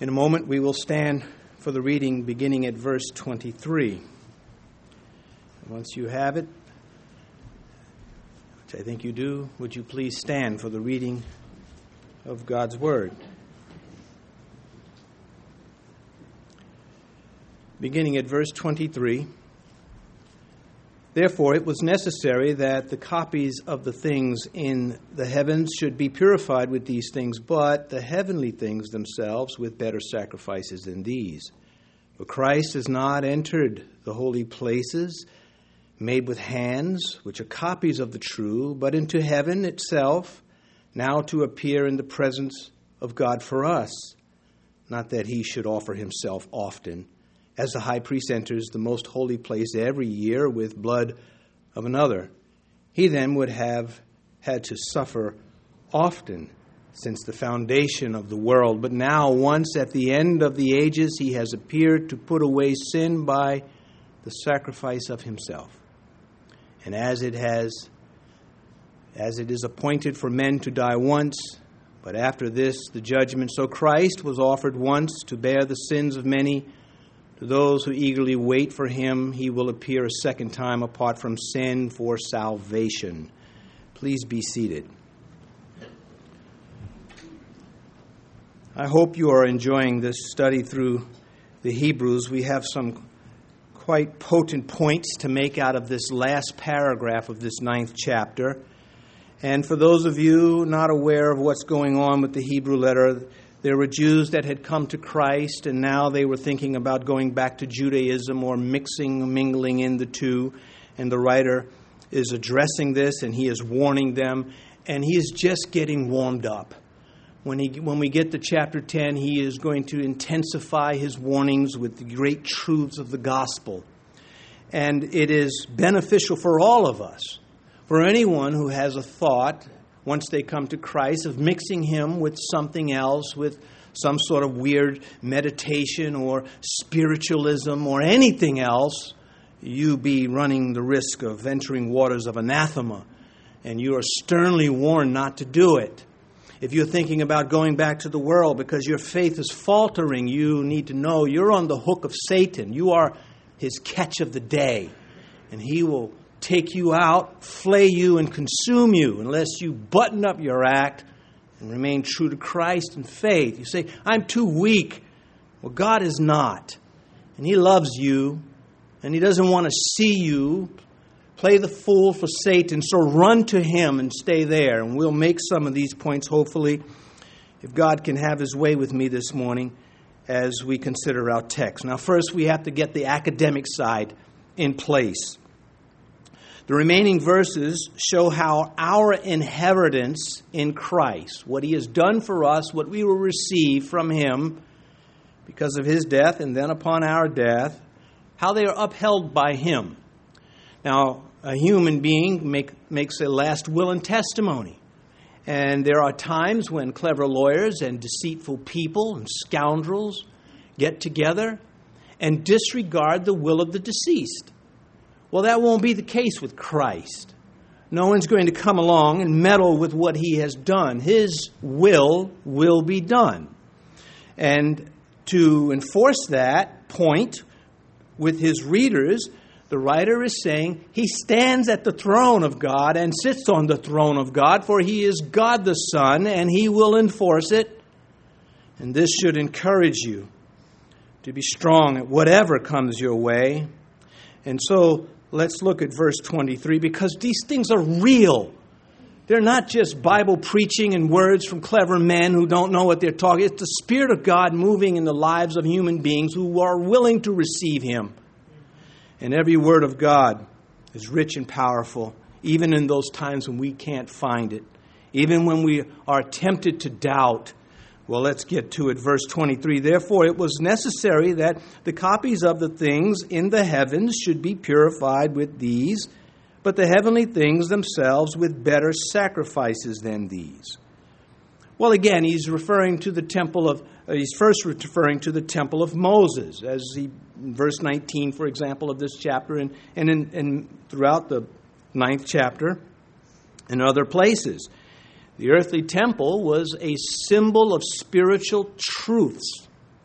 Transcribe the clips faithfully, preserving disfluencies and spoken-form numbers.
In a moment, we will stand for the reading beginning at verse twenty-three. Once you have it, which I think you do, would you please stand for the reading of God's Word? Beginning at verse twenty-three. Therefore, it was necessary that the copies of the things in the heavens should be purified with these things, but the heavenly things themselves with better sacrifices than these. For Christ has not entered the holy places made with hands, which are copies of the true, but into heaven itself, now to appear in the presence of God for us. Not that he should offer himself often, as the high priest enters the most holy place every year with blood of another. He then would have had to suffer often since the foundation of the world. But now, once at the end of the ages, he has appeared to put away sin by the sacrifice of himself. And as it has, as it is appointed for men to die once, but after this the judgment, so Christ was offered once to bear the sins of many. To those who eagerly wait for him, he will appear a second time apart from sin for salvation. Please be seated. I hope you are enjoying this study through the Hebrews. We have some quite potent points to make out of this last paragraph of this ninth chapter. And for those of you not aware of what's going on with the Hebrew letter, there were Jews that had come to Christ, and now they were thinking about going back to Judaism or mixing, mingling in the two. And the writer is addressing this, and he is warning them, and he is just getting warmed up. When he, when we get to chapter ten, he is going to intensify his warnings with the great truths of the gospel. And it is beneficial for all of us, for anyone who has a thought once they come to Christ, of mixing him with something else, with some sort of weird meditation or spiritualism or anything else, you be running the risk of entering waters of anathema. And you are sternly warned not to do it. If you're thinking about going back to the world because your faith is faltering, you need to know you're on the hook of Satan. You are his catch of the day. And he will take you out, flay you, and consume you unless you button up your act and remain true to Christ and faith. You say, I'm too weak. Well, God is not. And he loves you, and he doesn't want to see you play the fool for Satan. So run to him and stay there. And we'll make some of these points, hopefully, if God can have his way with me this morning as we consider our text. Now, first, we have to get the academic side in place. The remaining verses show how our inheritance in Christ, what he has done for us, what we will receive from him because of his death and then upon our death, how they are upheld by him. Now, a human being make, makes a last will and testimony. And there are times when clever lawyers and deceitful people and scoundrels get together and disregard the will of the deceased. Well, that won't be the case with Christ. No one's going to come along and meddle with what he has done. His will will be done. And to enforce that point with his readers, the writer is saying he stands at the throne of God and sits on the throne of God, for he is God the Son, and he will enforce it. And this should encourage you to be strong at whatever comes your way. And so, let's look at verse twenty-three, because these things are real. They're not just Bible preaching and words from clever men who don't know what they're talking. It's the Spirit of God moving in the lives of human beings who are willing to receive him. And every word of God is rich and powerful, even in those times when we can't find it, even when we are tempted to doubt. Well, let's get to it. Verse twenty-three, therefore it was necessary that the copies of the things in the heavens should be purified with these, but the heavenly things themselves with better sacrifices than these. Well, again, he's referring to the temple of, uh, he's first referring to the temple of Moses, as he, in verse nineteen, for example, of this chapter, and, and, in, and throughout the ninth chapter and other places. The earthly temple was a symbol of spiritual truths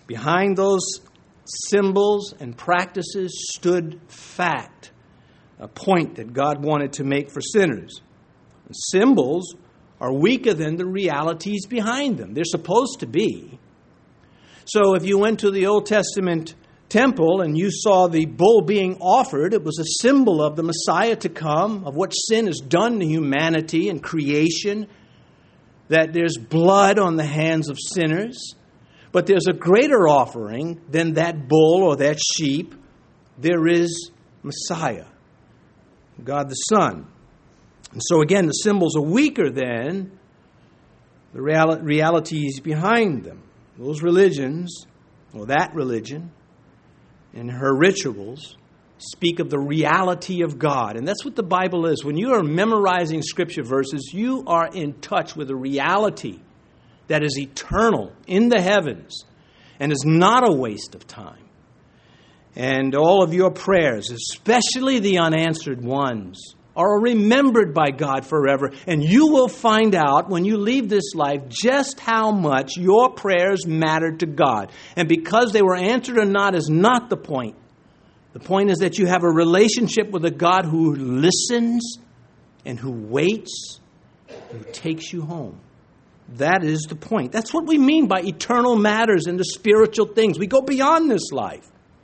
Behind those symbols and practices stood fact, a point that God wanted to make for sinners. And symbols are weaker than the realities behind them. They're supposed to be. So if you went to the Old Testament temple and you saw the bull being offered, it was a symbol of the Messiah to come, of what sin has done to humanity and creation, that there's blood on the hands of sinners. But there's a greater offering than that bull or that sheep. There is Messiah, God the Son. And so again, the symbols are weaker than the reali- realities behind them. Those religions, or that religion, and her rituals speak of the reality of God. And that's what the Bible is. When you are memorizing Scripture verses, you are in touch with a reality that is eternal in the heavens and is not a waste of time. And all of your prayers, especially the unanswered ones, are remembered by God forever. And you will find out when you leave this life just how much your prayers mattered to God. And because they were answered or not is not the point. The point is that you have a relationship with a God who listens and who waits and who takes you home. That is the point. That's what we mean by eternal matters and the spiritual things. We go beyond this life.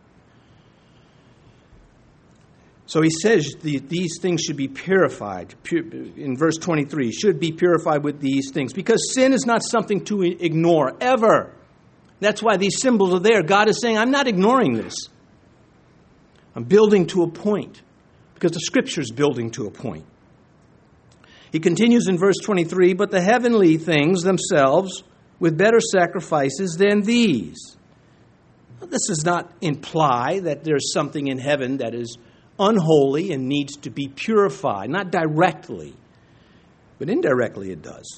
So he says the, these things should be purified. In verse twenty-three, should be purified with these things. Because sin is not something to ignore, ever. That's why these symbols are there. God is saying, I'm not ignoring this. I'm building to a point. Because the Scripture is building to a point. He continues in verse twenty-three, but the heavenly things themselves with better sacrifices than these. Well, this does not imply that there's something in heaven that is unholy and needs to be purified. Not directly, but indirectly it does.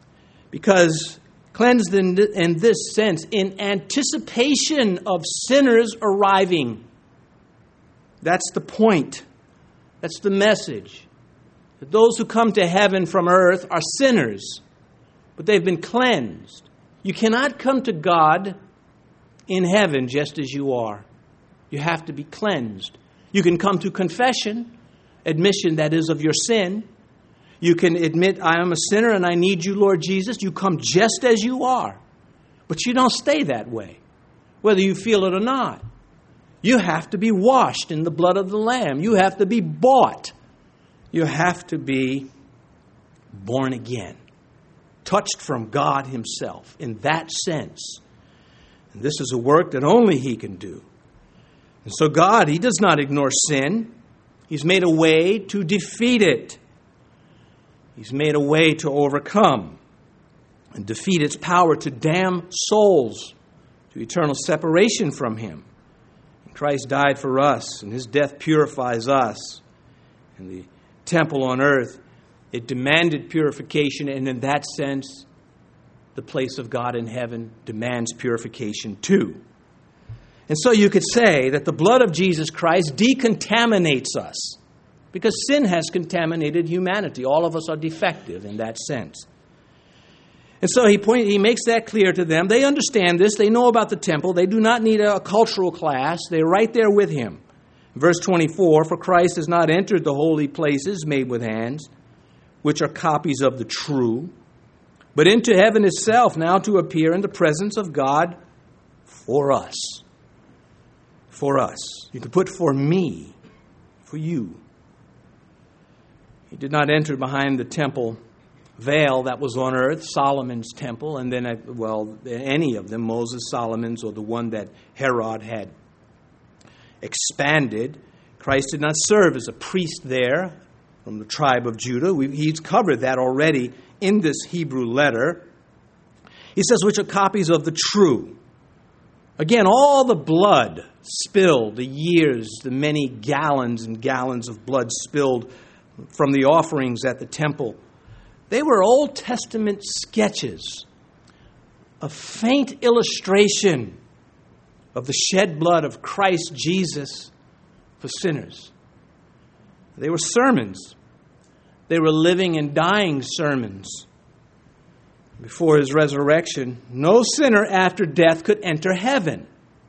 Because cleansed in, in this sense, in anticipation of sinners arriving. That's the point. That's the message. That those who come to heaven from earth are sinners, but they've been cleansed. You cannot come to God in heaven just as you are. You have to be cleansed. You can come to confession, admission that is of your sin. You can admit, I am a sinner and I need you, Lord Jesus. You come just as you are. But you don't stay that way, whether you feel it or not. You have to be washed in the blood of the Lamb. You have to be bought. You have to be born again, touched from God Himself in that sense. And this is a work that only He can do. And so God, He does not ignore sin. He's made a way to defeat it. He's made a way to overcome and defeat its power to damn souls to eternal separation from Him. And Christ died for us, and His death purifies us. And the temple on earth, it demanded purification, and in that sense, the place of God in heaven demands purification too. And so you could say that the blood of Jesus Christ decontaminates us, because sin has contaminated humanity. All of us are defective in that sense. And so he point, he makes that clear to them. They understand this. They know about the temple. They do not need a cultural class. They're right there with Him. Verse twenty-four, for Christ has not entered the holy places made with hands, which are copies of the true, but into heaven itself, now to appear in the presence of God for us. For us. You could put for me, for you. He did not enter behind the temple veil that was on earth, Solomon's temple, and then, well, any of them, Moses, Solomon's, or the one that Herod had expanded. Christ did not serve as a priest there from the tribe of Judah. We, he's covered that already in this Hebrew letter. He says, which are copies of the true. Again, all the blood spilled, the years, the many gallons and gallons of blood spilled from the offerings at the temple, they were Old Testament sketches, a faint illustration of the shed blood of Christ Jesus for sinners. They were sermons. They were living and dying sermons. Before his resurrection, no sinner after death could enter heaven.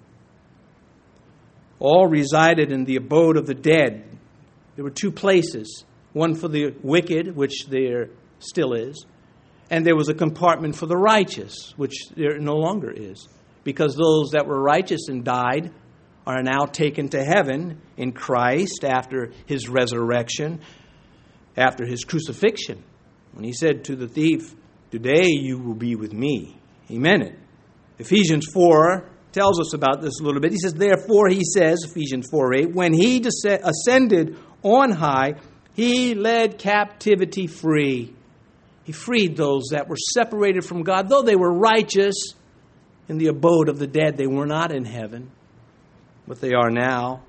All resided in the abode of the dead. There were two places, one for the wicked, which there still is, and there was a compartment for the righteous, which there no longer is, because those that were righteous and died are now taken to heaven in Christ after his resurrection, after his crucifixion. When he said to the thief, "Today you will be with me," he meant it. Ephesians four tells us about this a little bit. He says, therefore, he says, Ephesians four eight, when he descend, ascended on high, he led captivity free. He freed those that were separated from God. Though they were righteous in the abode of the dead, they were not in heaven, but they are now.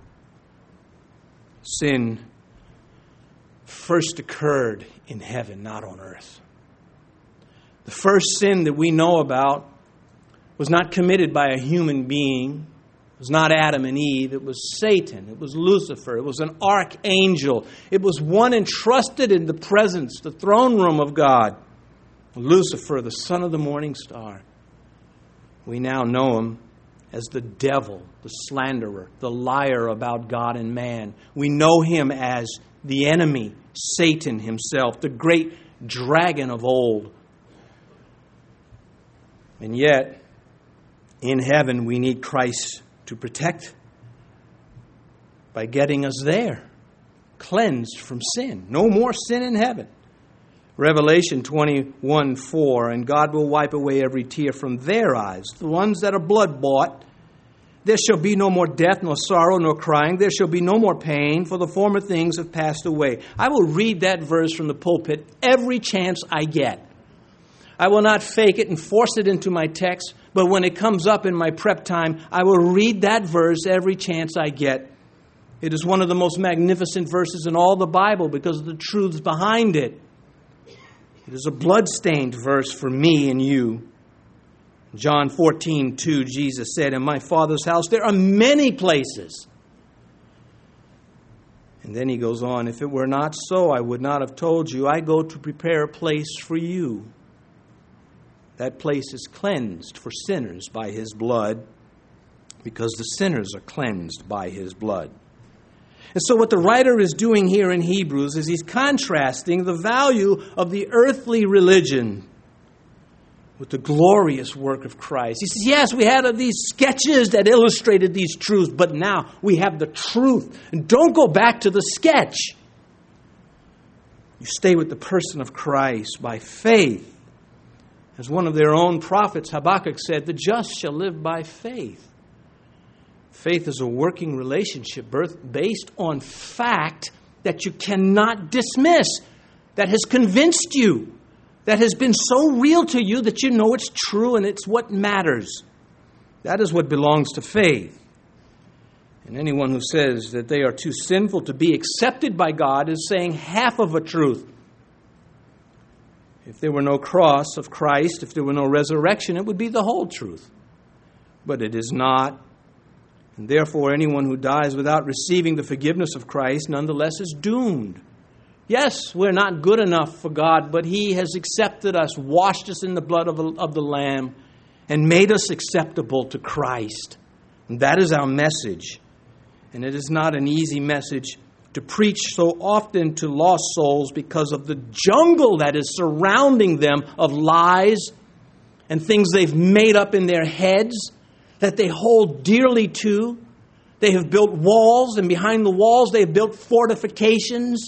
Sin first occurred in heaven, not on earth. The first sin that we know about was not committed by a human being. It was not Adam and Eve. It was Satan. It was Lucifer. It was an archangel. It was one entrusted in the presence, the throne room of God. Lucifer, the son of the morning star. We now know him as the devil, the slanderer, the liar about God and man. We know him as the enemy, Satan himself, the great dragon of old. And yet, in heaven, we need Christ to protect by getting us there, cleansed from sin. No more sin in heaven. Revelation twenty-one four, and God will wipe away every tear from their eyes, the ones that are blood-bought. There shall be no more death, nor sorrow, nor crying. There shall be no more pain, for the former things have passed away. I will read that verse from the pulpit every chance I get. I will not fake it and force it into my text, but when it comes up in my prep time, I will read that verse every chance I get. It is one of the most magnificent verses in all the Bible because of the truths behind it. It is a blood-stained verse for me and you. John fourteen two, Jesus said, in my Father's house there are many places. And then he goes on, if it were not so, I would not have told you, I go to prepare a place for you. That place is cleansed for sinners by his blood, because the sinners are cleansed by his blood. And so what the writer is doing here in Hebrews is he's contrasting the value of the earthly religion with the glorious work of Christ. He says, yes, we had these sketches that illustrated these truths, but now we have the truth. And don't go back to the sketch. You stay with the person of Christ by faith. As one of their own prophets, Habakkuk, said, the just shall live by faith. Faith is a working relationship based on fact that you cannot dismiss, that has convinced you, that has been so real to you that you know it's true and it's what matters. That is what belongs to faith. And anyone who says that they are too sinful to be accepted by God is saying half of a truth. If there were no cross of Christ, if there were no resurrection, it would be the whole truth. But it is not. And therefore, anyone who dies without receiving the forgiveness of Christ nonetheless is doomed. Yes, we're not good enough for God, but he has accepted us, washed us in the blood of, of the Lamb, and made us acceptable to Christ. And that is our message. And it is not an easy message to preach so often to lost souls because of the jungle that is surrounding them of lies and things they've made up in their heads that they hold dearly to. They have built walls, and behind the walls they have built fortifications.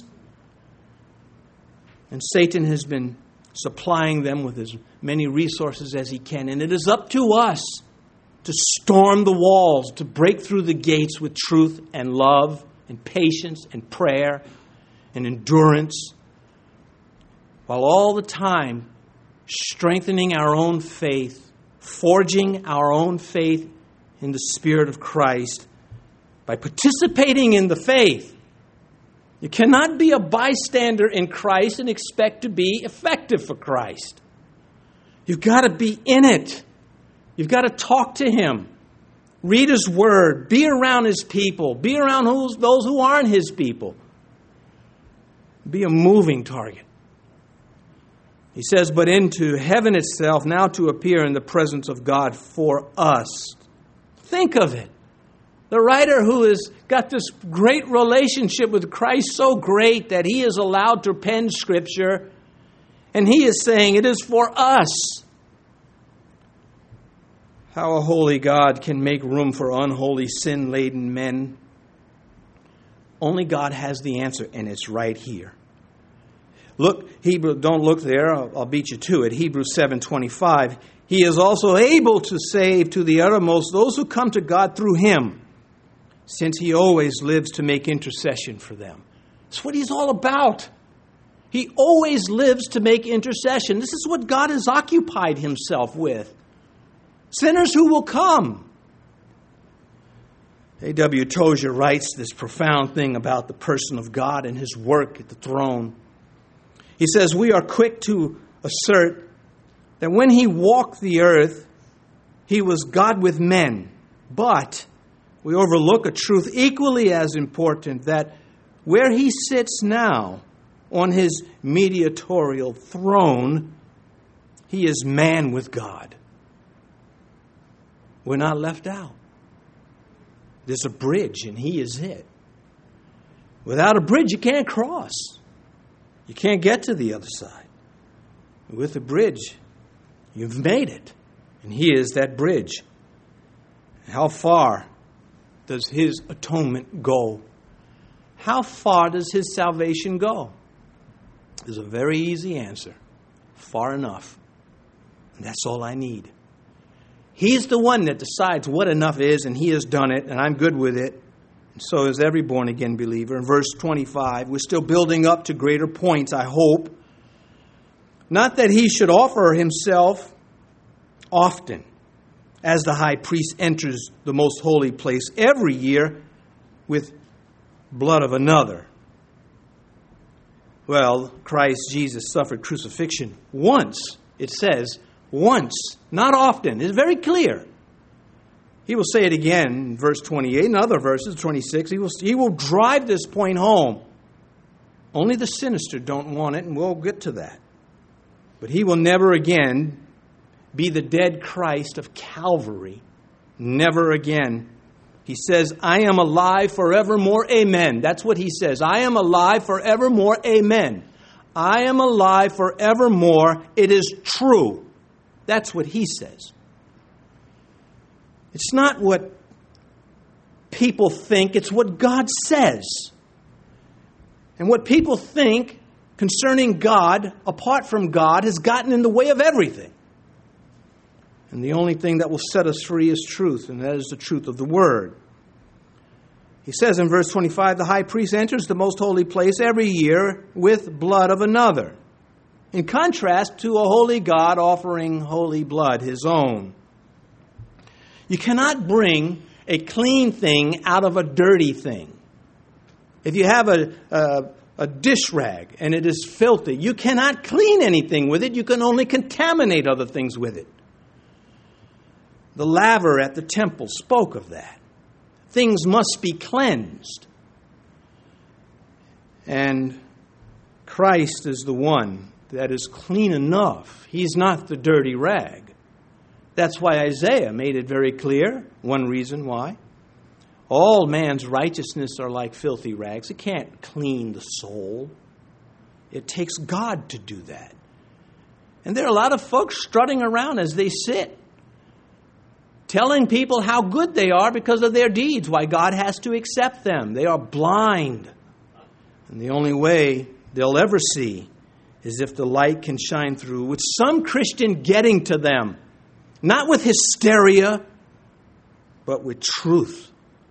And Satan has been supplying them with as many resources as he can. And it is up to us to storm the walls, to break through the gates with truth and love and patience and prayer and endurance, while all the time strengthening our own faith, forging our own faith in the Spirit of Christ by participating in the faith. You cannot be a bystander in Christ and expect to be effective for Christ. You've got to be in it. You've got to talk to him. Read his word. Be around his people. Be around those who aren't his people. Be a moving target. He says, but into heaven itself, now to appear in the presence of God for us. Think of it. The writer who has got this great relationship with Christ, so great that he is allowed to pen Scripture, and he is saying it is for us. How a holy God can make room for unholy, sin-laden men. Only God has the answer, and it's right here. Look, Hebrew, don't look there, I'll, I'll beat you to it. Hebrews seven twenty-five. He is also able to save to the uttermost those who come to God through him, since he always lives to make intercession for them. That's what he's all about. He always lives to make intercession. This is what God has occupied himself with. Sinners who will come. A W Tozer writes this profound thing about the person of God and his work at the throne. He says, we are quick to assert that when he walked the earth, he was God with men. But we overlook a truth equally as important, that where he sits now on his mediatorial throne, he is man with God. We're not left out. There's a bridge, and he is it. Without a bridge, you can't cross. You can't get to the other side. With a bridge, you've made it. And he is that bridge. How far does his atonement go? How far does his salvation go? There's a very easy answer. Far enough. And that's all I need. He's the one that decides what enough is, and he has done it, and I'm good with it. And so is every born-again believer. In verse twenty-five, we're still building up to greater points, I hope. Not that he should offer himself often, as the high priest enters the most holy place every year with blood of another. Well, Christ Jesus suffered crucifixion once, it says, once, not often. It's very clear. He will say it again in verse twenty-eight and other verses, twenty-six. He will, he will drive this point home. Only the sinister don't want it, and we'll get to that. But he will never again be the dead Christ of Calvary. Never again. He says, I am alive forevermore, amen. That's what he says. I am alive forevermore, amen. I am alive forevermore, it is true. That's what he says. It's not what people think, it's what God says. And what people think concerning God, apart from God, has gotten in the way of everything. And the only thing that will set us free is truth, and that is the truth of the Word. He says in verse twenty-five, the high priest enters the most holy place every year with blood of another. In contrast to a holy God offering holy blood, his own. You cannot bring a clean thing out of a dirty thing. If you have a, a, a dish rag and it is filthy, you cannot clean anything with it. You can only contaminate other things with it. The laver at the temple spoke of that. Things must be cleansed. And Christ is the one that is clean enough. He's not the dirty rag. That's why Isaiah made it very clear. One reason why. All man's righteousness are like filthy rags. It can't clean the soul. It takes God to do that. And there are a lot of folks strutting around as they sit, telling people how good they are because of their deeds, why God has to accept them. They are blind. And the only way they'll ever see is if the light can shine through with some Christian getting to them. Not with hysteria, but with truth.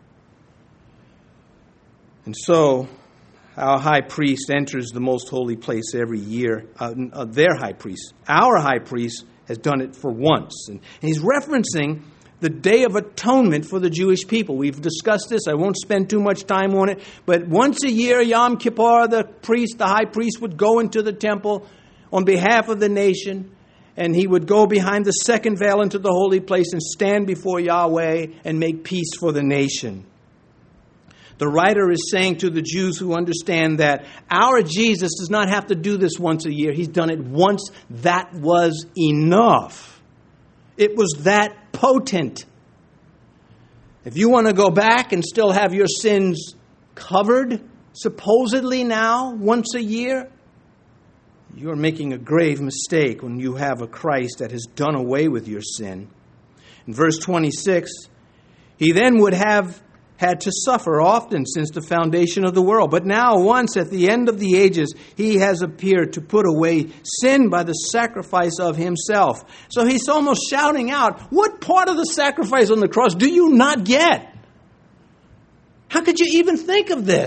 And so, our high priest enters the most holy place every year. Uh, uh, their high priest. Our high priest has done it for once. And, and he's referencing the Day of Atonement for the Jewish people. We've discussed this. I won't spend too much time on it. But once a year, Yom Kippur, the priest, the high priest, would go into the temple on behalf of the nation. And he would go behind the second veil into the holy place and stand before Yahweh and make peace for the nation. The writer is saying to the Jews who understand that our Jesus does not have to do this once a year. He's done it once. That was enough. It was that potent. If you want to go back and still have your sins covered, supposedly now, once a year, you're making a grave mistake when you have a Christ that has done away with your sin. In verse twenty-six, he then would have had to suffer often since the foundation of the world. But now, once at the end of the ages, he has appeared to put away sin by the sacrifice of himself. So he's almost shouting out, what part of the sacrifice on the cross do you not get? How could you even think of this?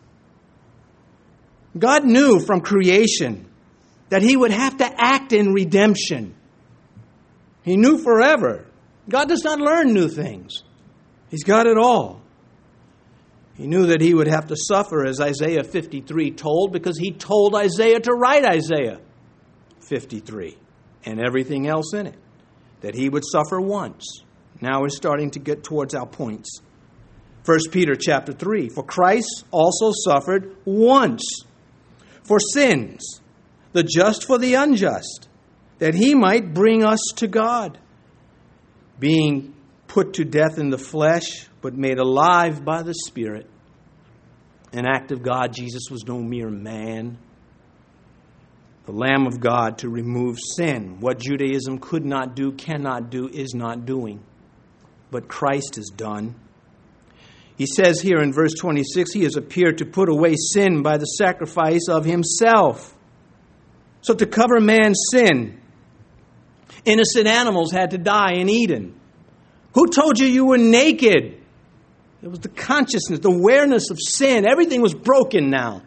God knew from creation that he would have to act in redemption. He knew forever. God does not learn new things. He's got it all. He knew that he would have to suffer, as Isaiah fifty-three told, because he told Isaiah to write Isaiah fifty-three and everything else in it, that he would suffer once. Now we're starting to get towards our points. First Peter chapter three, for Christ also suffered once for sins, the just for the unjust, that he might bring us to God, being put to death in the flesh, but made alive by the Spirit. An act of God. Jesus was no mere man. The Lamb of God to remove sin. What Judaism could not do, cannot do, is not doing. But Christ has done. He says here in verse twenty-six, he has appeared to put away sin by the sacrifice of himself. So to cover man's sin, innocent animals had to die in Eden. Who told you you were naked? It was the consciousness, the awareness of sin. Everything was broken now.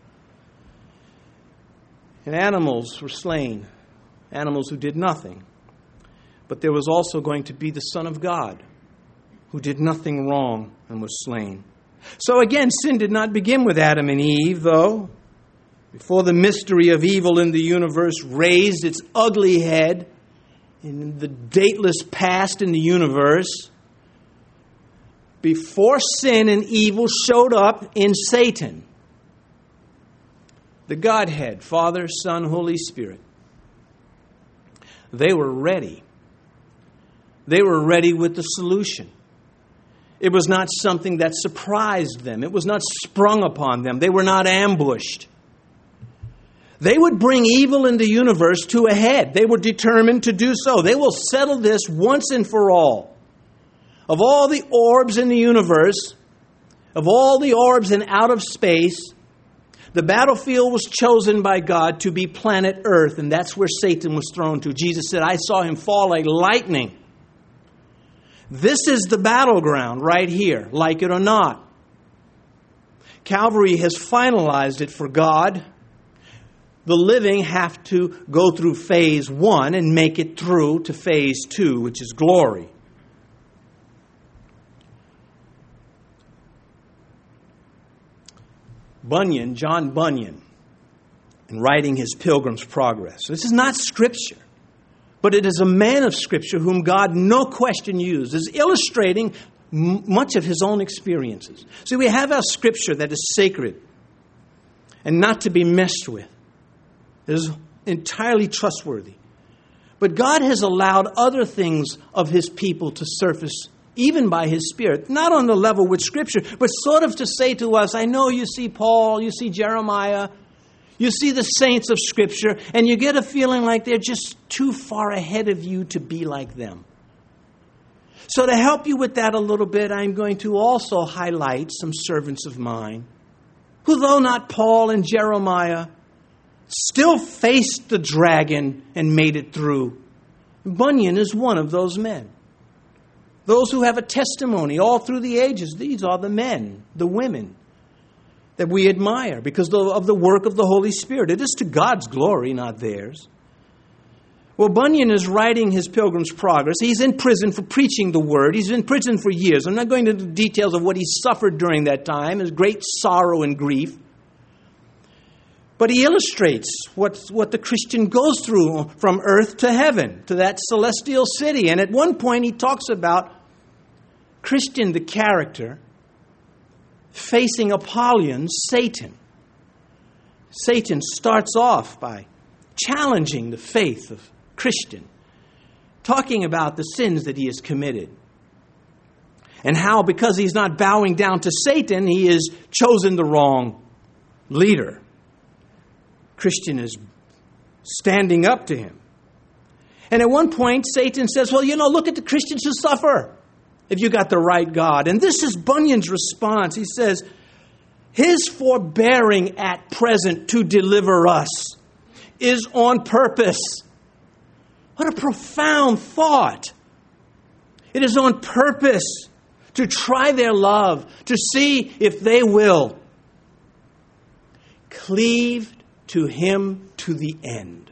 And animals were slain. Animals who did nothing. But there was also going to be the Son of God, who did nothing wrong and was slain. So again, sin did not begin with Adam and Eve, though. Before the mystery of evil in the universe raised its ugly head in the dateless past in the universe, before sin and evil showed up in Satan, the Godhead, Father, Son, Holy Spirit, they were ready. They were ready with the solution. It was not something that surprised them. It was not sprung upon them. They were not ambushed. They would bring evil in the universe to a head. They were determined to do so. They will settle this once and for all. Of all the orbs in the universe, of all the orbs in out of space, the battlefield was chosen by God to be planet Earth, and that's where Satan was thrown to. Jesus said, I saw him fall like lightning. This is the battleground right here, like it or not. Calvary has finalized it for God. The living have to go through phase one and make it through to phase two, which is glory. Bunyan, John Bunyan, in writing his Pilgrim's Progress. This is not Scripture, but it is a man of Scripture whom God, no question, used, is illustrating m- much of his own experiences. See, we have our Scripture that is sacred and not to be messed with. It is entirely trustworthy. But God has allowed other things of his people to surface, even by his Spirit, not on the level with Scripture, but sort of to say to us, I know you see Paul, you see Jeremiah, you see the saints of Scripture, and you get a feeling like they're just too far ahead of you to be like them. So to help you with that a little bit, I'm going to also highlight some servants of mine, who though not Paul and Jeremiah, still faced the dragon and made it through. Bunyan is one of those men. Those who have a testimony all through the ages, these are the men, the women that we admire because of the work of the Holy Spirit. It is to God's glory, not theirs. Well, Bunyan is writing his Pilgrim's Progress. He's in prison for preaching the word. He's in prison for years. I'm not going into the details of what he suffered during that time, his great sorrow and grief. But he illustrates what, what the Christian goes through from earth to heaven, to that celestial city. And at one point he talks about Christian, the character, facing Apollyon, Satan. Satan starts off by challenging the faith of Christian, talking about the sins that he has committed. And how, because he's not bowing down to Satan, he has chosen the wrong leader. Christian is standing up to him. And at one point, Satan says, well, you know, look at the Christians who suffer if you got the right God. And this is Bunyan's response. He says, his forbearing at present to deliver us is on purpose. What a profound thought. It is on purpose to try their love, to see if they will cleave to him to the end.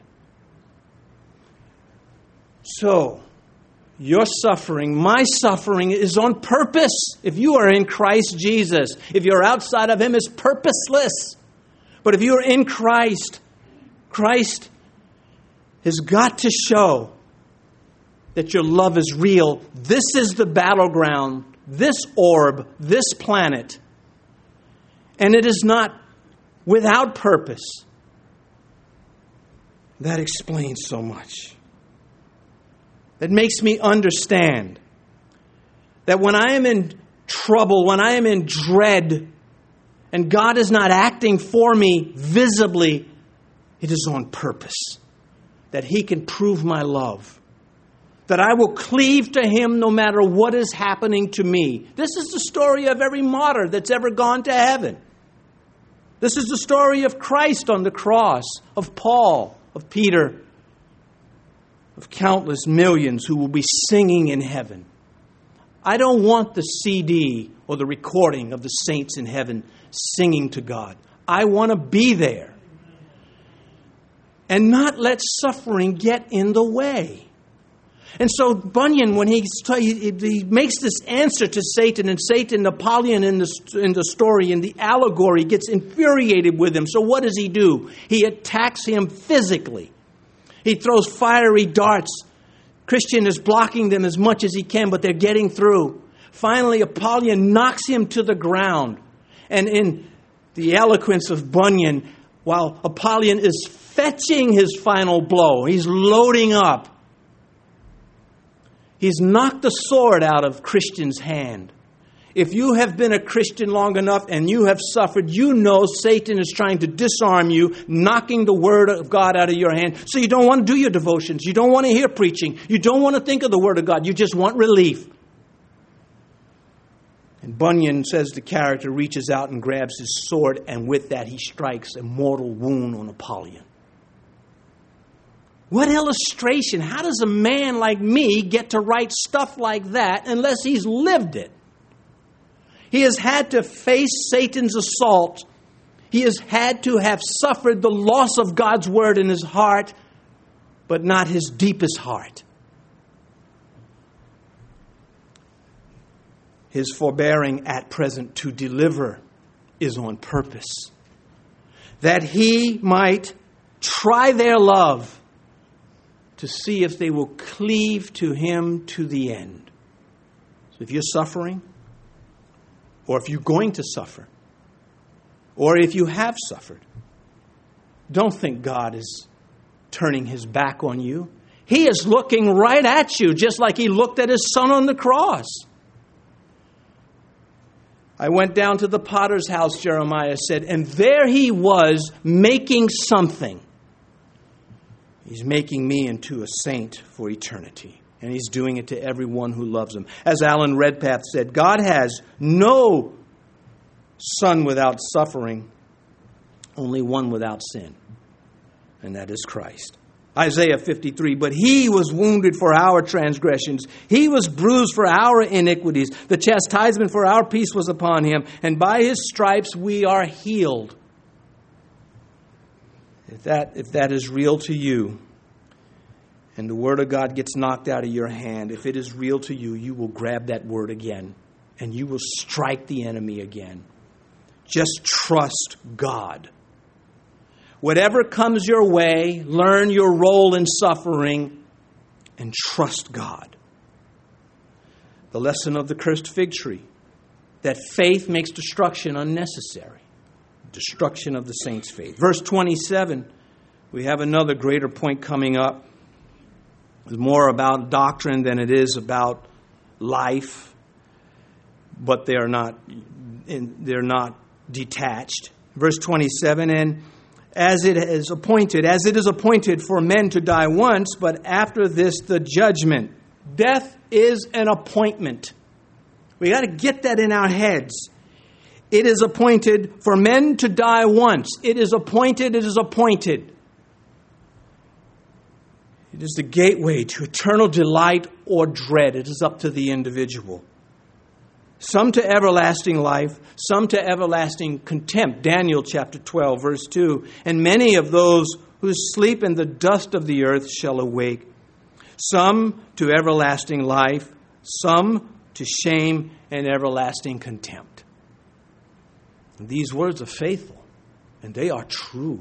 So, your suffering, my suffering is on purpose. If you are in Christ Jesus, if you're outside of him, it's purposeless. But if you are in Christ, Christ has got to show that your love is real. This is the battleground, this orb, this planet. And it is not without purpose. That explains so much. That makes me understand that when I am in trouble, when I am in dread, and God is not acting for me visibly, it is on purpose. That he can prove my love. That I will cleave to him no matter what is happening to me. This is the story of every martyr that's ever gone to heaven. This is the story of Christ on the cross, of Paul, of Peter, of countless millions who will be singing in heaven. I don't want the C D or the recording of the saints in heaven singing to God. I want to be there and not let suffering get in the way. And so Bunyan, when he, he makes this answer to Satan, and Satan, Apollyon in the, in the story, in the allegory, gets infuriated with him. So what does he do? He attacks him physically. He throws fiery darts. Christian is blocking them as much as he can, but they're getting through. Finally, Apollyon knocks him to the ground. And in the eloquence of Bunyan, while Apollyon is fetching his final blow, he's loading up, he's knocked the sword out of Christian's hand. If you have been a Christian long enough and you have suffered, you know Satan is trying to disarm you, knocking the word of God out of your hand. So you don't want to do your devotions. You don't want to hear preaching. You don't want to think of the word of God. You just want relief. And Bunyan says the character reaches out and grabs his sword, and with that he strikes a mortal wound on Apollyon. What illustration? How does a man like me get to write stuff like that unless he's lived it? He has had to face Satan's assault. He has had to have suffered the loss of God's word in his heart, but not his deepest heart. His forbearing at present to deliver is on purpose, that he might try their love to see if they will cleave to him to the end. So if you're suffering, or if you're going to suffer, or if you have suffered, don't think God is turning his back on you. He is looking right at you, just like he looked at his son on the cross. I went down to the potter's house, Jeremiah said, and there he was making something. He's making me into a saint for eternity. And he's doing it to everyone who loves him. As Alan Redpath said, God has no son without suffering, only one without sin. And that is Christ. Isaiah fifty-three, but he was wounded for our transgressions. He was bruised for our iniquities. The chastisement for our peace was upon him. And by his stripes we are healed. If that, if that is real to you, and the word of God gets knocked out of your hand, if it is real to you, you will grab that word again, and you will strike the enemy again. Just trust God. Whatever comes your way, learn your role in suffering, and trust God. The lesson of the cursed fig tree. that faith makes destruction unnecessary. Destruction of the saints' faith. Verse twenty-seven, we have another greater point coming up. It's more about doctrine than it is about life, but they are not they're not detached. Verse twenty-seven, and as it is appointed, as it is appointed for men to die once, but after this the judgment. Death is an appointment. We got to get that in our heads. It is appointed for men to die once. It is appointed, it is appointed. It is the gateway to eternal delight or dread. It is up to the individual. Some to everlasting life, some to everlasting contempt. Daniel chapter twelve, verse two. And many of those who sleep in the dust of the earth shall awake. Some to everlasting life, some to shame and everlasting contempt. And these words are faithful, and they are true.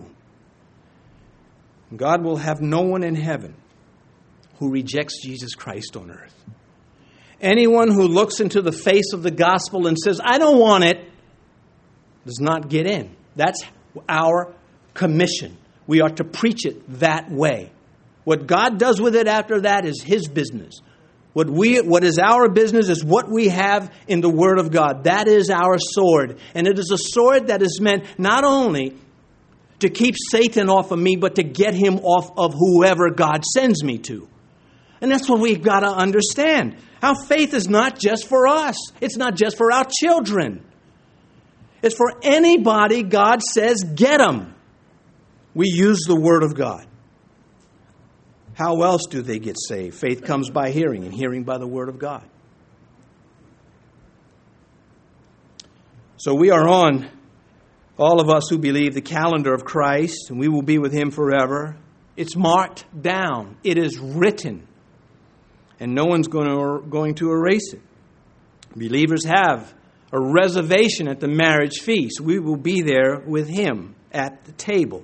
God will have no one in heaven who rejects Jesus Christ on earth. Anyone who looks into the face of the gospel and says, I don't want it, does not get in. That's our commission. We are to preach it that way. What God does with it after that is His business. What we, what is our business is what we have in the Word of God. That is our sword. And it is a sword that is meant not only to keep Satan off of me, but to get him off of whoever God sends me to. And that's what we've got to understand. Our faith is not just for us. It's not just for our children. It's for anybody God says, get them. We use the Word of God. How else do they get saved? Faith comes by hearing, and hearing by the Word of God. So we are on, all of us who believe, the calendar of Christ, and we will be with Him forever. It's marked down. It is written. And no one's going to, going to erase it. Believers have a reservation at the marriage feast. We will be there with Him at the table.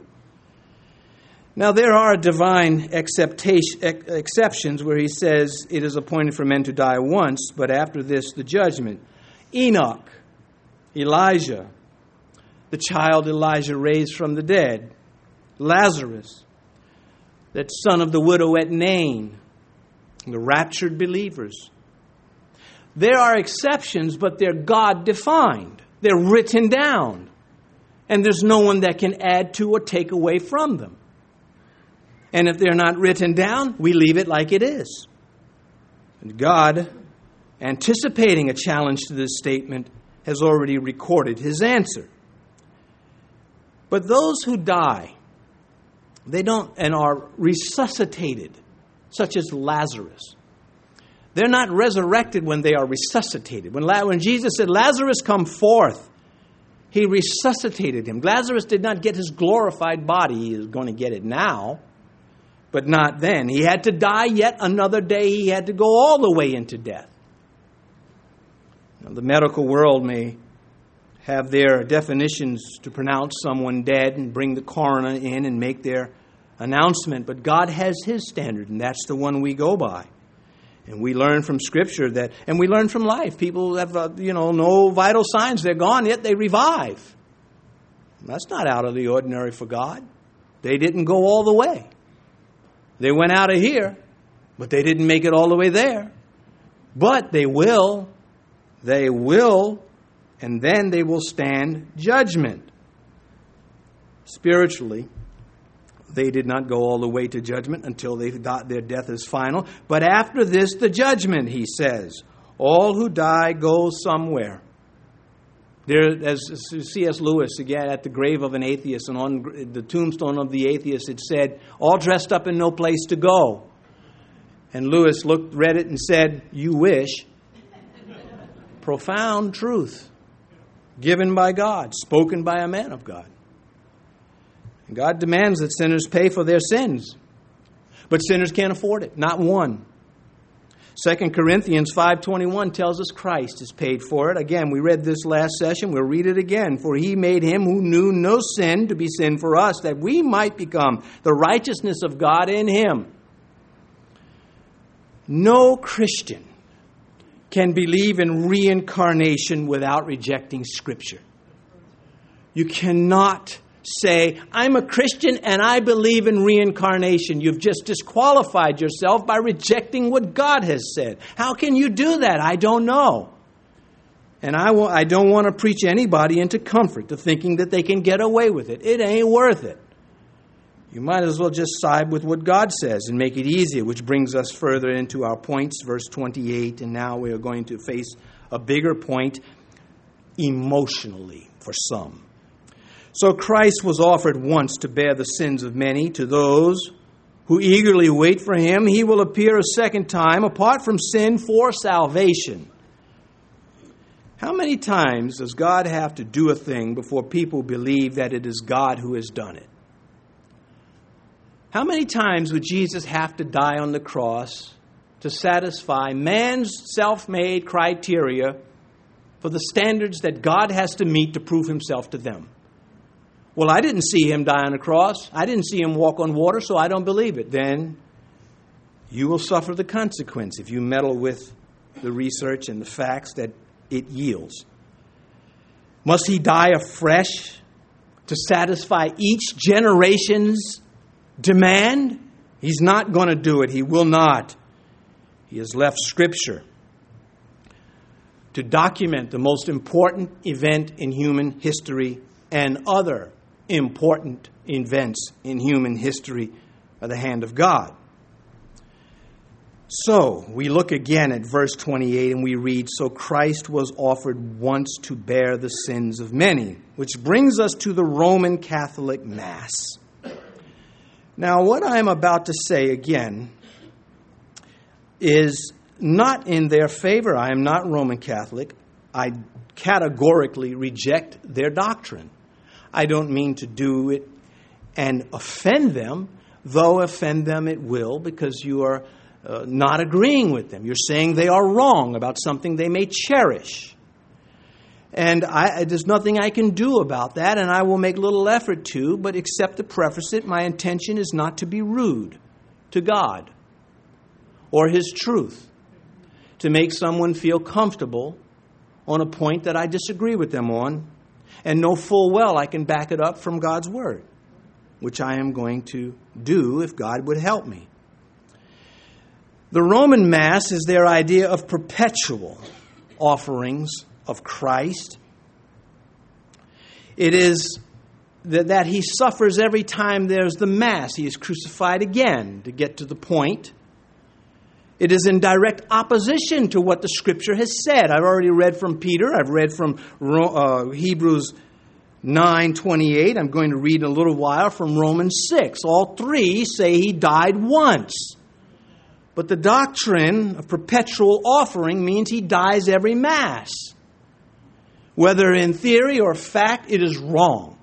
Now, there are divine exceptions where He says it is appointed for men to die once, but after this, the judgment. Enoch, Elijah, the child Elijah raised from the dead, Lazarus, that son of the widow at Nain, the raptured believers. There are exceptions, but they're God-defined. They're written down. And there's no one that can add to or take away from them. And if they're not written down, we leave it like it is. And God, anticipating a challenge to this statement, has already recorded His answer. But those who die, they don't, and are resuscitated, such as Lazarus. They're not resurrected when they are resuscitated. When, when Jesus said, Lazarus, come forth, He resuscitated him. Lazarus did not get his glorified body. He is going to get it now, but not then. He had to die yet another day. He had to go all the way into death. Now, the medical world may have their definitions to pronounce someone dead and bring the coroner in and make their announcement, but God has His standard, and that's the one we go by. And we learn from Scripture that, and we learn from life. People have, uh, you know, no vital signs. They're gone, yet they revive. That's not out of the ordinary for God. They didn't go all the way. They went out of here, but they didn't make it all the way there. But they will. They will, and then they will stand judgment. Spiritually, they did not go all the way to judgment until they thought their death is final. But after this, the judgment, He says. All who die go somewhere. There, as C S Lewis, again, at the grave of an atheist, and on the tombstone of the atheist, it said, all dressed up and no place to go. And Lewis looked, read it and said, you wish. Profound truth. Given by God, spoken by a man of God. God demands that sinners pay for their sins. But sinners can't afford it. Not one. Second Corinthians five twenty-one tells us Christ has paid for it. Again, we read this last session. We'll read it again. For He made Him who knew no sin to be sin for us, that we might become the righteousness of God in Him. No Christian can believe in reincarnation without rejecting Scripture. You cannot say, I'm a Christian and I believe in reincarnation. You've just disqualified yourself by rejecting what God has said. How can you do that? I don't know. And I, will, I don't want to preach anybody into comfort to thinking that they can get away with it. It ain't worth it. You might as well just side with what God says and make it easier, which brings us further into our points, verse twenty-eight. And now we are going to face a bigger point emotionally for some. So Christ was offered once to bear the sins of many. To those who eagerly wait for him, he will appear a second time apart from sin for salvation. How many times does God have to do a thing before people believe that it is God who has done it? How many times would Jesus have to die on the cross to satisfy man's self-made criteria for the standards that God has to meet to prove himself to them? Well, I didn't see him die on the cross. I didn't see him walk on water, so I don't believe it. Then you will suffer the consequence if you meddle with the research and the facts that it yields. Must he die afresh to satisfy each generation's demand? He's not going to do it. He will not. He has left Scripture to document the most important event in human history and other important events in human history by the hand of God. So, we look again at verse twenty-eight and we read, so Christ was offered once to bear the sins of many, which brings us to the Roman Catholic Mass. Now, what I'm about to say again is not in their favor. I am not Roman Catholic. I categorically reject their doctrine. I don't mean to do it and offend them, though offend them it will, because you are uh, not agreeing with them. You're saying they are wrong about something they may cherish. And I, there's nothing I can do about that, and I will make little effort to, but except to preface it, my intention is not to be rude to God or His truth, to make someone feel comfortable on a point that I disagree with them on, and know full well I can back it up from God's Word, which I am going to do if God would help me. The Roman Mass is their idea of perpetual offerings of Christ. It is that, that He suffers every time there's the Mass. He is crucified again, to get to the point. It is in direct opposition to what the Scripture has said. I've already read from Peter. I've read from uh, Hebrews nine twenty-eight. I'm going to read in a little while from Romans six. All three say He died once. But the doctrine of perpetual offering means He dies every Mass. Whether in theory or fact, it is wrong.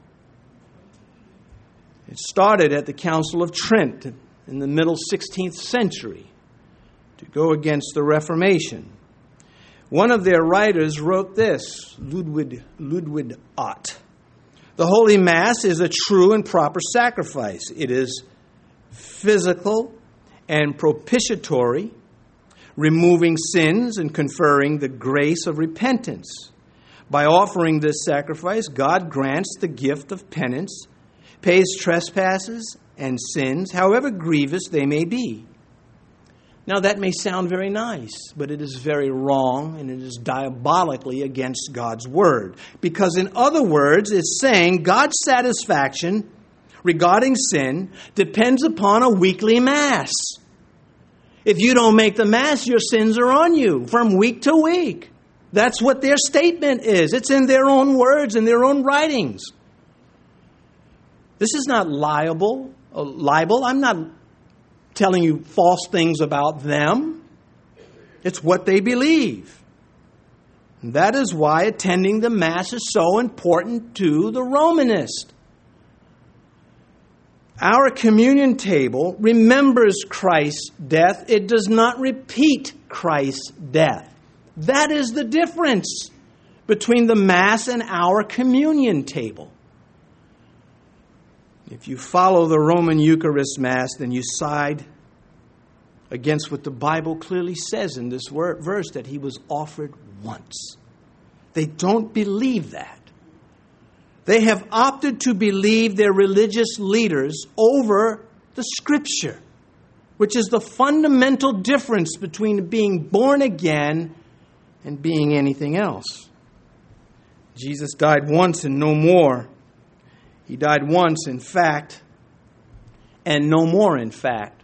It started at the Council of Trent in the middle sixteenth century to go against the Reformation. One of their writers wrote this, Ludwig, Ludwig Ott. The Holy Mass is a true and proper sacrifice. It is physical and propitiatory, removing sins and conferring the grace of repentance. By offering this sacrifice, God grants the gift of penance, pays trespasses and sins, however grievous they may be. Now, that may sound very nice, but it is very wrong, and it is diabolically against God's Word. Because, in other words, it's saying God's satisfaction regarding sin depends upon a weekly Mass. If you don't make the Mass, your sins are on you from week to week. That's what their statement is. It's in their own words, in their own writings. This is not liable, uh, libel. I'm not telling you false things about them. It's what they believe. And that is why attending the Mass is so important to the Romanist. Our communion table remembers Christ's death. It does not repeat Christ's death. That is the difference between the Mass and our communion table. If you follow the Roman Eucharist Mass, then you side against what the Bible clearly says in this word, verse, that he was offered once. They don't believe that. They have opted to believe their religious leaders over the Scripture, which is the fundamental difference between being born again and being anything else. Jesus died once and no more. He died once, in fact, and no more, in fact,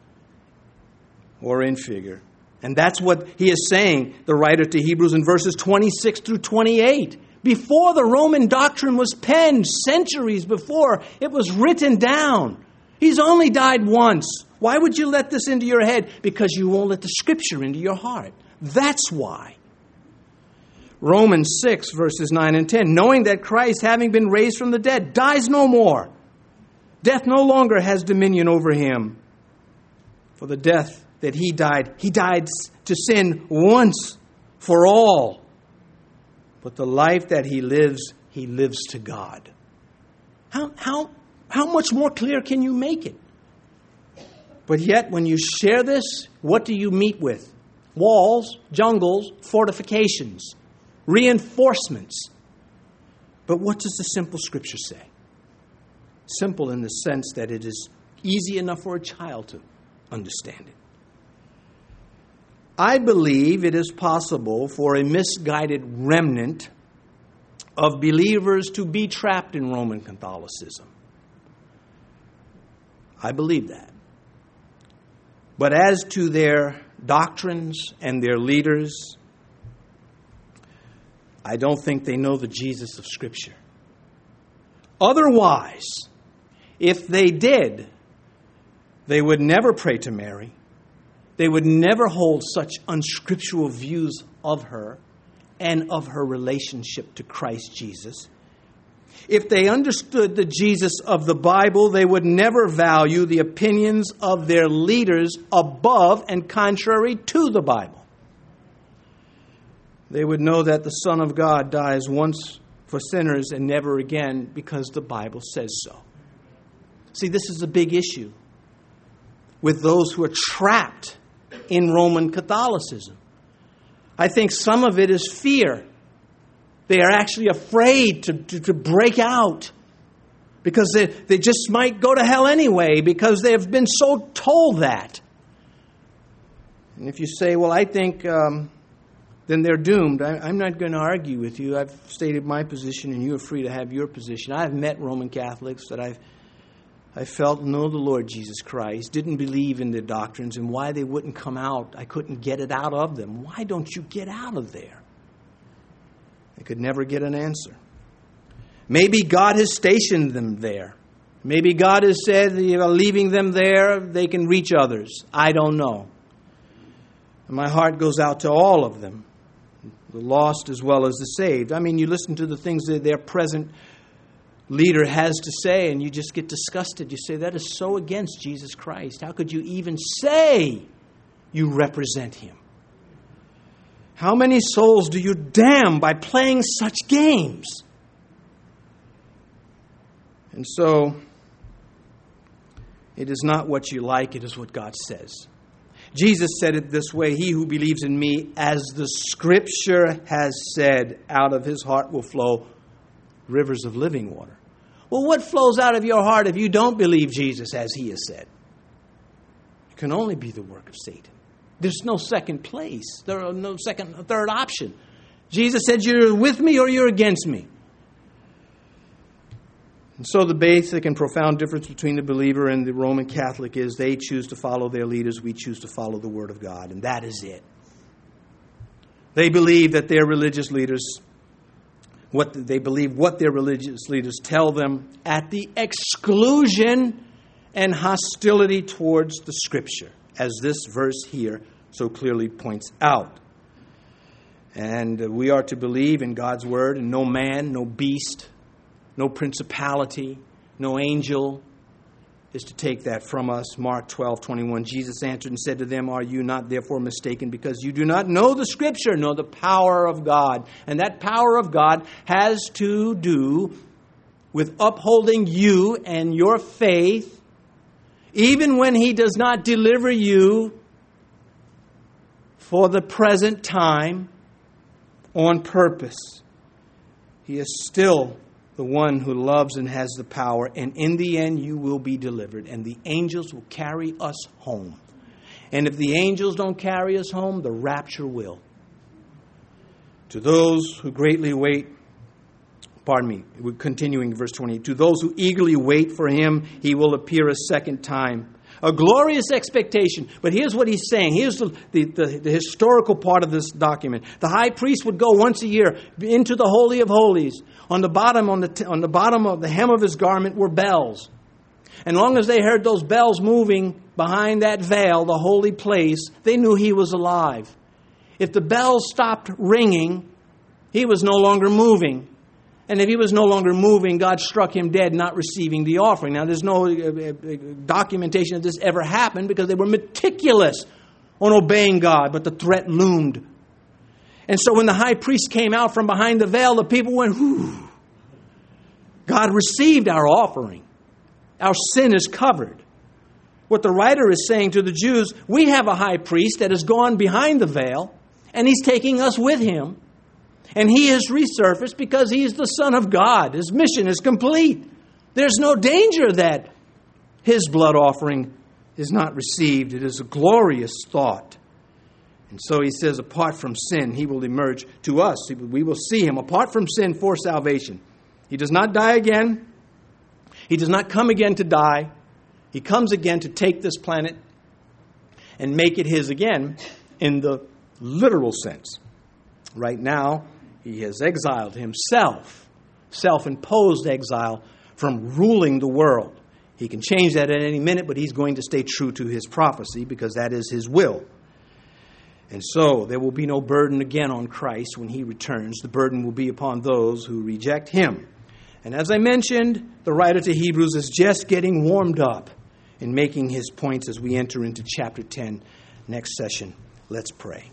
or in figure. And that's what he is saying, the writer to Hebrews, in verses twenty-six through twenty-eight. Before the Roman doctrine was penned, centuries before it was written down, he's only died once. Why would you let this into your head? Because you won't let the Scripture into your heart. That's why. Romans six, verses nine and ten. Knowing that Christ, having been raised from the dead, dies no more. Death no longer has dominion over him. For the death that he died, he died to sin once for all. But the life that he lives, he lives to God. How, how, how much more clear can you make it? But yet, when you share this, what do you meet with? Walls, jungles, fortifications, reinforcements. But what does the simple Scripture say? Simple in the sense that it is easy enough for a child to understand it. I believe it is possible for a misguided remnant of believers to be trapped in Roman Catholicism. I believe that. But as to their doctrines and their leaders, I don't think they know the Jesus of Scripture. Otherwise, if they did, they would never pray to Mary. They would never hold such unscriptural views of her and of her relationship to Christ Jesus. If they understood the Jesus of the Bible, they would never value the opinions of their leaders above and contrary to the Bible. They would know that the Son of God dies once for sinners and never again because the Bible says so. See, this is a big issue with those who are trapped in Roman Catholicism. I think some of it is fear. They are actually afraid to, to, to break out because they, they just might go to hell anyway because they have been so told that. And if you say, well, I think um, then they're doomed, I, I'm not going to argue with you. I've stated my position and you're free to have your position. I've met Roman Catholics that I've I felt know the Lord Jesus Christ, didn't believe in their doctrines, and why they wouldn't come out. I couldn't get it out of them. Why don't you get out of there? I could never get an answer. Maybe God has stationed them there. Maybe God has said, you know, leaving them there, they can reach others. I don't know. And my heart goes out to all of them, the lost as well as the saved. I mean, you listen to the things that their present leader has to say, and you just get disgusted. You say, that is so against Jesus Christ. How could you even say you represent him? How many souls do you damn by playing such games? And so, it is not what you like, it is what God says. Jesus said it this way, he who believes in me, as the Scripture has said, out of his heart will flow rivers of living water. Well, what flows out of your heart if you don't believe Jesus as he has said? It can only be the work of Satan. There's no second place. There are no second or third option. Jesus said, you're with me or you're against me. And so the basic and profound difference between the believer and the Roman Catholic is they choose to follow their leaders, we choose to follow the Word of God, and that is it. They believe that their religious leaders What they believe what their religious leaders tell them at the exclusion and hostility towards the Scripture, as this verse here so clearly points out. And we are to believe in God's Word, and no man, no beast, no principality, no angel is to take that from us. Mark twelve twenty-one, Jesus answered and said to them, are you not therefore mistaken, because you do not know the Scripture, nor the power of God? And that power of God has to do with upholding you and your faith, even when he does not deliver you for the present time on purpose. He is still the one who loves and has the power. And in the end, you will be delivered. And the angels will carry us home. And if the angels don't carry us home, the rapture will. To those who greatly wait, pardon me, we're continuing verse twenty. To those who eagerly wait for him, he will appear a second time. A glorious expectation. But here's what he's saying. Here's the, the, the, the historical part of this document. The high priest would go once a year into the Holy of Holies. On the bottom, on the, on the bottom of the hem of his garment were bells. And long as they heard those bells moving behind that veil, the holy place, they knew he was alive. If the bells stopped ringing, he was no longer moving. And if he was no longer moving, God struck him dead, not receiving the offering. Now, there's no documentation that this ever happened because they were meticulous on obeying God, but the threat loomed. And so when the high priest came out from behind the veil, the people went, whew. God received our offering. Our sin is covered. What the writer is saying to the Jews, we have a high priest that has gone behind the veil, and he's taking us with him. And he has resurfaced because he is the Son of God. His mission is complete. There's no danger that his blood offering is not received. It is a glorious thought. And so he says, apart from sin, he will emerge to us. We will see him apart from sin for salvation. He does not die again. He does not come again to die. He comes again to take this planet and make it his again in the literal sense. Right now, he has exiled himself, self-imposed exile from ruling the world. He can change that at any minute, but he's going to stay true to his prophecy because that is his will. And so there will be no burden again on Christ when he returns. The burden will be upon those who reject him. And as I mentioned, the writer to Hebrews is just getting warmed up in making his points as we enter into chapter ten next session. Let's pray.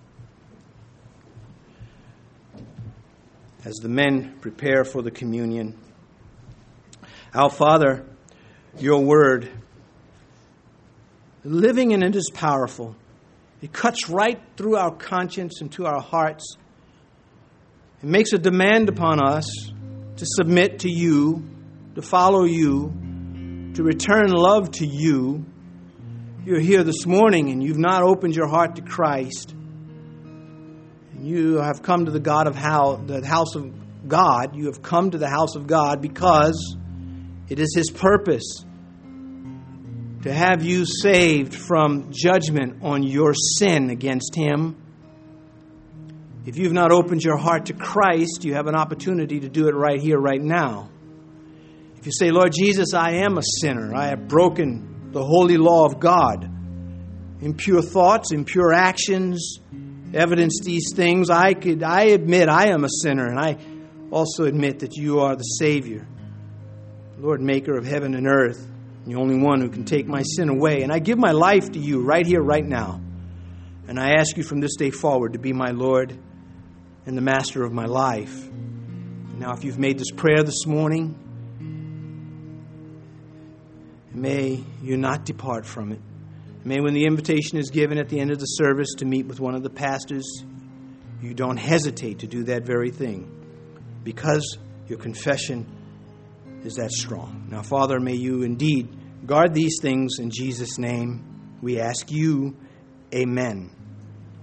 As the men prepare for the communion, our Father, your word, living and it is powerful. It cuts right through our conscience and to our hearts. It makes a demand upon us to submit to you, to follow you, to return love to you. You're here this morning and you've not opened your heart to Christ. You have come to the God of how, the house of God. You have come to the house of God because it is his purpose to have you saved from judgment on your sin against him. If you've not opened your heart to Christ, you have an opportunity to do it right here, right now. If you say, Lord Jesus, I am a sinner. I have broken the holy law of God. Impure thoughts, impure actions evidence these things. I could, I admit I am a sinner, and I also admit that you are the Savior, Lord, maker of heaven and earth, the only one who can take my sin away. And I give my life to you right here, right now. And I ask you from this day forward to be my Lord and the master of my life. Now, if you've made this prayer this morning, may you not depart from it. May when the invitation is given at the end of the service to meet with one of the pastors, you don't hesitate to do that very thing because your confession is that strong. Now, Father, may you indeed guard these things in Jesus' name. We ask you, amen.